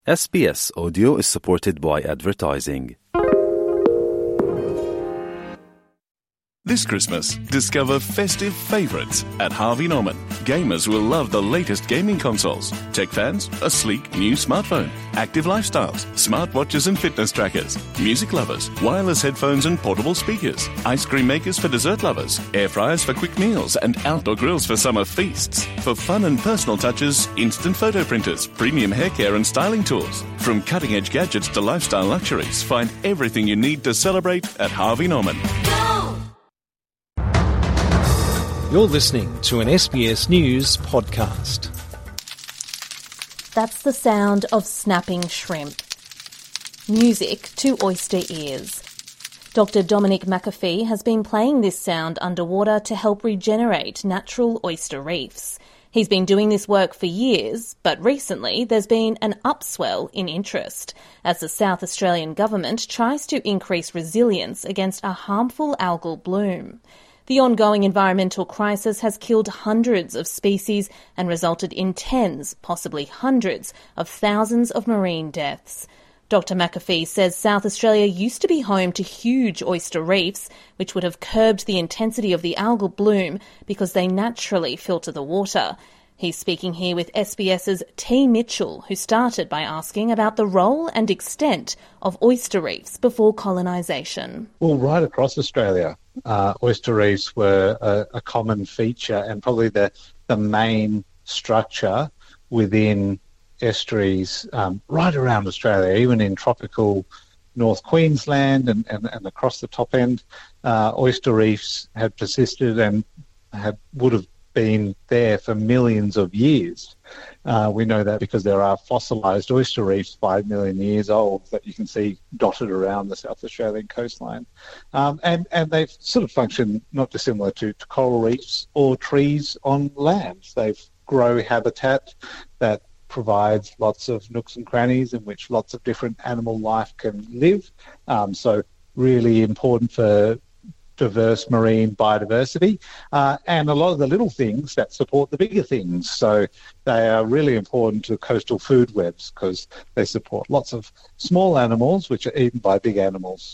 SBS Audio is supported by advertising. This Christmas, discover festive favourites at Harvey Norman. Gamers will love the latest gaming consoles. Tech fans, a sleek new smartphone. Active lifestyles, smartwatches and fitness trackers. Music lovers, wireless headphones and portable speakers. Ice cream makers for dessert lovers. Air fryers for quick meals and outdoor grills for summer feasts. For fun and personal touches, instant photo printers, premium hair care and styling tools. From cutting-edge gadgets to lifestyle luxuries, find everything you need to celebrate at Harvey Norman. You're listening to an SBS News podcast. That's the sound of snapping shrimp. Music to oyster ears. Dr. Dominic McAfee has been playing this sound underwater to help regenerate natural oyster reefs. He's been doing this work for years, but recently there's been an upswell in interest as the South Australian government tries to increase resilience against a harmful algal bloom. The ongoing environmental crisis has killed hundreds of species and resulted in tens, possibly hundreds, of thousands of marine deaths. Dr. McAfee says South Australia used to be home to huge oyster reefs, which would have curbed the intensity of the algal bloom because they naturally filter the water. He's speaking here with SBS's T. Mitchell, who started by asking about the role and extent of oyster reefs before colonisation. Well, right across Australia, oyster reefs were a common feature and probably the main structure within estuaries right around Australia, even in tropical North Queensland and across the top end. Oyster reefs have persisted and would have been there for millions of years. We know that because there are fossilised oyster reefs 5 million years old that you can see dotted around the South Australian coastline. And they sort of function not dissimilar to coral reefs or trees on land. They grow habitat that provides lots of nooks and crannies in which lots of different animal life can live. So really important for diverse marine biodiversity, and a lot of the little things that support the bigger things. So they are really important to coastal food webs because they support lots of small animals which are eaten by big animals.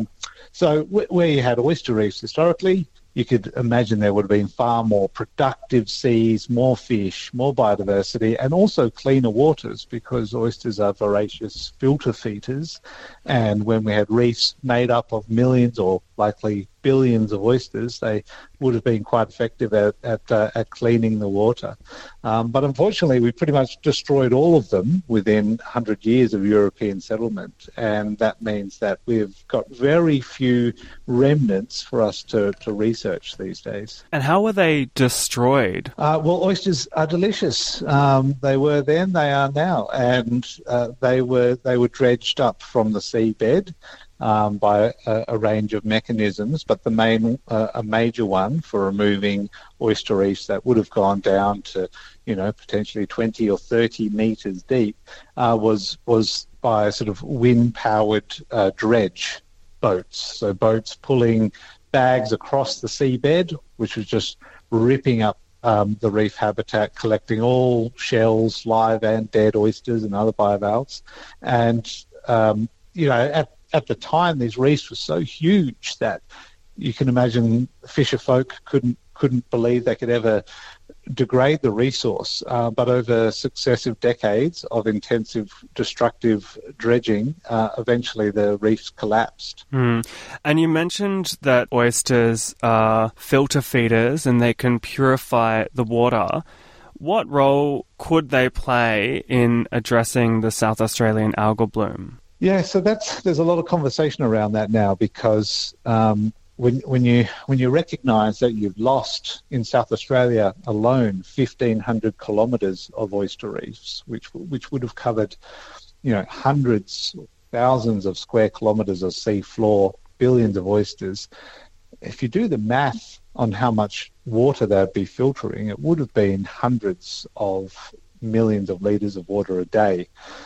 So where you had oyster reefs historically, you could imagine there would have been far more productive seas, more fish, more biodiversity, and also cleaner waters because oysters are voracious filter feeders. And when we had reefs made up of millions or likely billions of oysters, they would have been quite effective at cleaning the water. But unfortunately, we pretty much destroyed all of them within 100 years of European settlement. And that means that we've got very few remnants for us to research these days. And how were they destroyed? Well, oysters are delicious. They were then, they are now. And they were dredged up from the seabed by a range of mechanisms, but a major one for removing oyster reefs that would have gone down to, potentially 20 or 30 metres deep, was by sort of wind-powered dredge boats. So boats pulling bags across the seabed, which was just ripping up the reef habitat, collecting all shells, live and dead oysters and other bivalves. And, at the time, these reefs were so huge that you can imagine fisher folk couldn't believe they could ever degrade the resource. But over successive decades of intensive destructive dredging, eventually the reefs collapsed. And you mentioned that oysters are filter feeders and they can purify the water. What role could they play in addressing the South Australian algal bloom? Yeah, so there's a lot of conversation around that now because when you recognise that you've lost in South Australia alone 1,500 kilometres of oyster reefs, which would have covered, hundreds, thousands of square kilometres of sea floor, billions of oysters. If you do the math on how much water they'd be filtering, it would have been hundreds of millions of litres of water a day.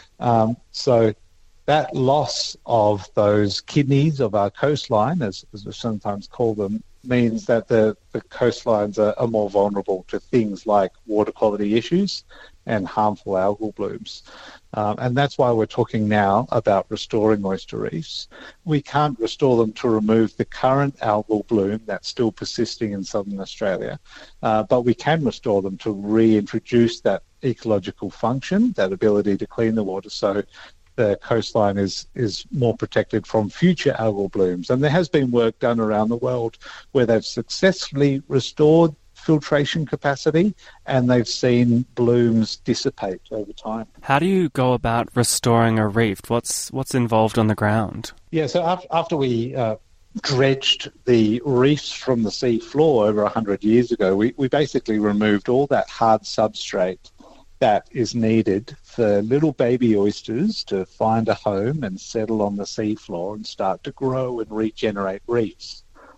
So that loss of those kidneys of our coastline, as we sometimes call them, means that the coastlines are more vulnerable to things like water quality issues and harmful algal blooms. And that's why we're talking now about restoring oyster reefs. We can't restore them to remove the current algal bloom that's still persisting in southern Australia, but we can restore them to reintroduce that ecological function, that ability to clean the water, so the coastline is more protected from future algal blooms. And there has been work done around the world where they've successfully restored filtration capacity and they've seen blooms dissipate over time. How do you go about restoring a reef? What's involved on the ground? Yeah, so after we dredged the reefs from the sea floor over 100 years ago, we basically removed all that hard substrate that is needed for little baby oysters to find a home and settle on the seafloor and start to grow and regenerate reefs.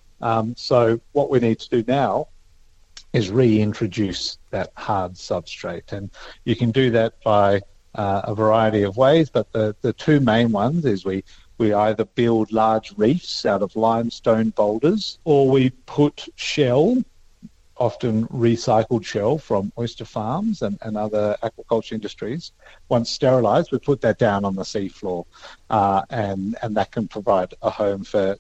So what we need to do now is reintroduce that hard substrate. And you can do that by a variety of ways, but the two main ones is we either build large reefs out of limestone boulders, or we put shell, often recycled shell from oyster farms and other aquaculture industries. Once sterilised, we put that down on the seafloor, and that can provide a home for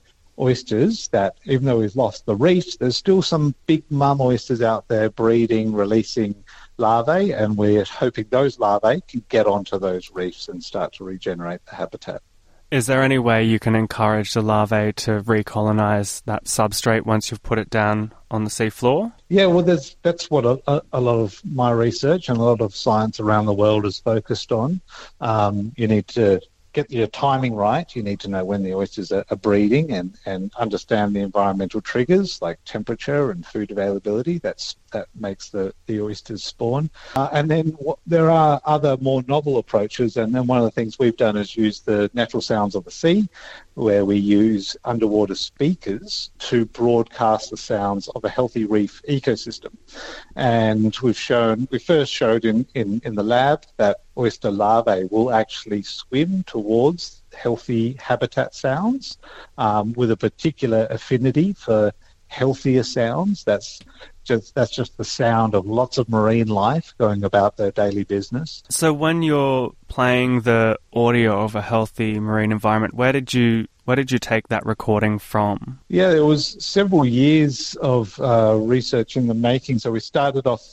oysters that, even though we've lost the reefs, there's still some big mum oysters out there breeding, releasing larvae, and we're hoping those larvae can get onto those reefs and start to regenerate the habitat. Is there any way you can encourage the larvae to recolonise that substrate once you've put it down on the seafloor? Yeah, well, that's what a lot of my research and a lot of science around the world is focused on. You need to get your timing right. You need to know when the oysters are breeding and understand the environmental triggers like temperature and food availability. That makes the oysters spawn. And then there are other more novel approaches. And then one of the things we've done is use the natural sounds of the sea, where we use underwater speakers to broadcast the sounds of a healthy reef ecosystem. And we first showed in the lab that oyster larvae will actually swim towards healthy habitat sounds with a particular affinity for healthier sounds. That's just the sound of lots of marine life going about their daily business. So when you're playing the audio of a healthy marine environment, where did you take that recording from? Yeah, there was several years of research in the making. So we started off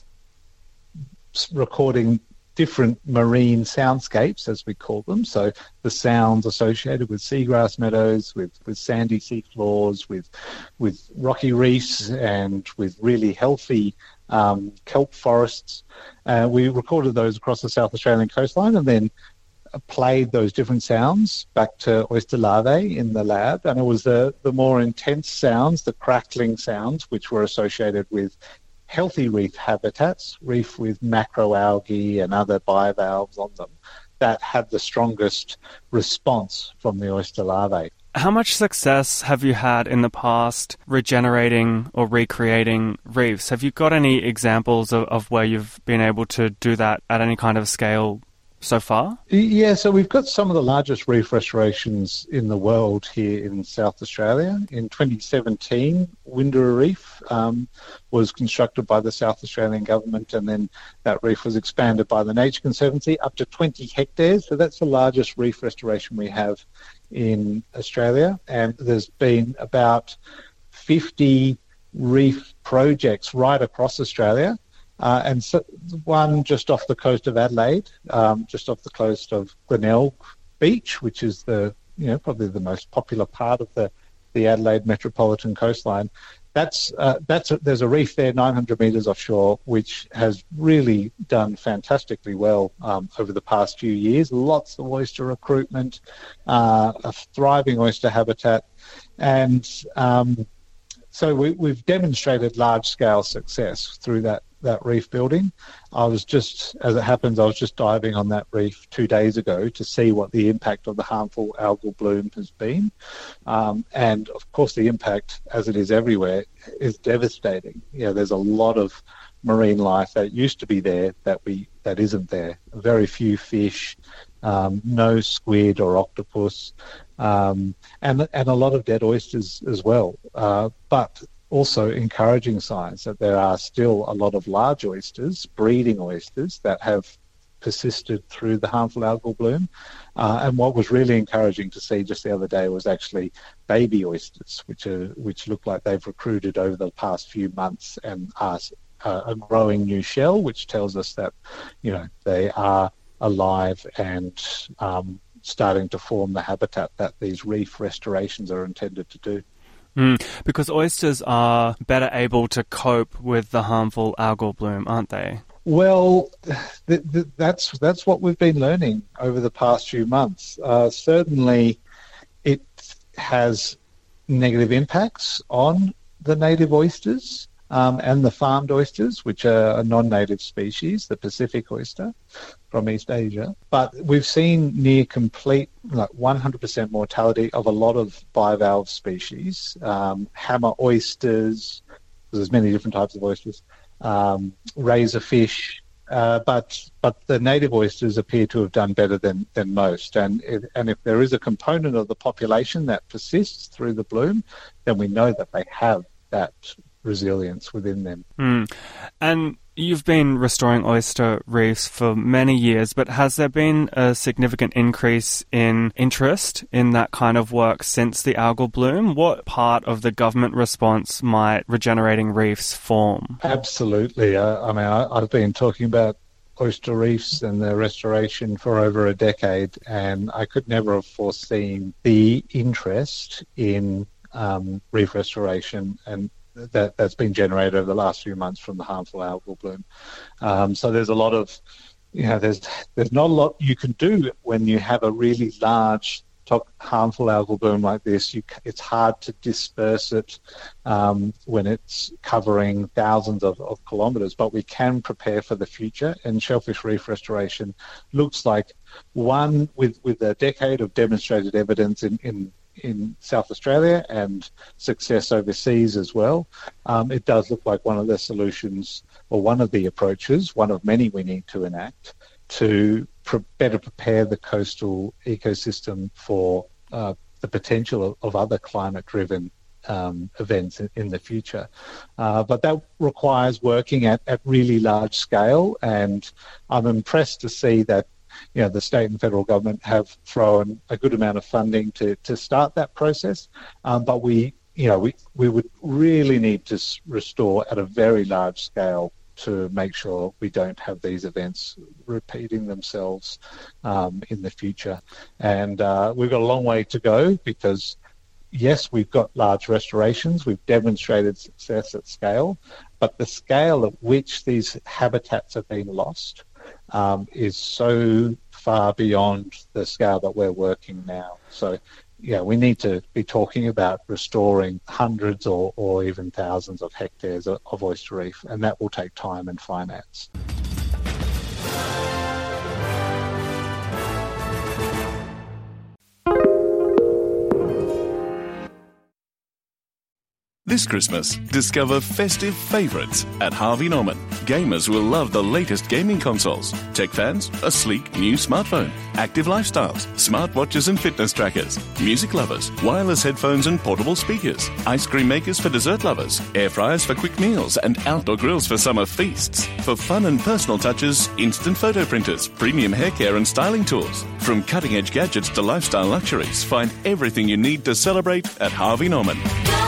recording different marine soundscapes, as we call them. So the sounds associated with seagrass meadows, with sandy sea floors, with rocky reefs, and with really healthy kelp forests. We recorded those across the South Australian coastline and then played those different sounds back to oyster larvae in the lab. And it was the more intense sounds, the crackling sounds, which were associated with healthy reef habitats, reef with macroalgae and other bivalves on them, that had the strongest response from the oyster larvae. How much success have you had in the past regenerating or recreating reefs? Have you got any examples of where you've been able to do that at any kind of scale so far? Yeah, so we've got some of the largest reef restorations in the world here in South Australia. In 2017, Windurra Reef was constructed by the South Australian government, and then that reef was expanded by the Nature Conservancy up to 20 hectares. So that's the largest reef restoration we have in Australia. And there's been about 50 reef projects right across Australia. And so one just off the coast of Adelaide, just off the coast of Glenelg Beach, which is probably the most popular part of the Adelaide metropolitan coastline. There's a reef there 900 metres offshore, which has really done fantastically well over the past few years. Lots of oyster recruitment, a thriving oyster habitat, and so we've demonstrated large-scale success through that reef building. As it happens, I was just diving on that reef 2 days ago to see what the impact of the harmful algal bloom has been. And of course, the impact, as it is everywhere, is devastating. There's a lot of marine life that used to be there that isn't there. Very few fish, no squid or octopus, and a lot of dead oysters as well. But also encouraging signs that there are still a lot of large oysters, breeding oysters, that have persisted through the harmful algal bloom. And what was really encouraging to see just the other day was actually baby oysters, which look like they've recruited over the past few months and are a growing new shell, which tells us that, they are alive and starting to form the habitat that these reef restorations are intended to do. Because oysters are better able to cope with the harmful algal bloom, aren't they? Well, that's what we've been learning over the past few months. Certainly, it has negative impacts on the native oysters and the farmed oysters, which are a non-native species, the Pacific oyster from East Asia. But we've seen near complete, 100% mortality of a lot of bivalve species, hammer oysters, there's many different types of oysters, razorfish, but the native oysters appear to have done better than most. And if there is a component of the population that persists through the bloom, then we know that they have that resilience within them. And you've been restoring oyster reefs for many years, but has there been a significant increase in interest in that kind of work since the algal bloom? What part of the government response might regenerating reefs form? Absolutely. I've been talking about oyster reefs and their restoration for over a decade, and I could never have foreseen the interest in reef restoration and that's been generated over the last few months from the harmful algal bloom. So there's a lot of, there's not a lot you can do when you have a really large harmful algal bloom like this. It's hard to disperse it when it's covering thousands of kilometres, but we can prepare for the future, and shellfish reef restoration looks like one with a decade of demonstrated evidence in South Australia and success overseas as well. It does look like one of the solutions, or one of the approaches, one of many we need to enact to better prepare the coastal ecosystem for the potential of other climate-driven events in the future. But that requires working at really large scale, and I'm impressed to see that the state and federal government have thrown a good amount of funding to start that process. But we would really need to restore at a very large scale to make sure we don't have these events repeating themselves in the future. And we've got a long way to go because, yes, we've got large restorations, we've demonstrated success at scale, but the scale at which these habitats are being lost is so far beyond the scale that we're working now. So, we need to be talking about restoring hundreds or even thousands of hectares of oyster reef, and that will take time and finance. This Christmas, discover festive favourites at Harvey Norman. Gamers will love the latest gaming consoles. Tech fans, a sleek new smartphone. Active lifestyles, smartwatches and fitness trackers. Music lovers, wireless headphones and portable speakers. Ice cream makers for dessert lovers. Air fryers for quick meals and outdoor grills for summer feasts. For fun and personal touches, instant photo printers, premium hair care and styling tools. From cutting-edge gadgets to lifestyle luxuries, find everything you need to celebrate at Harvey Norman.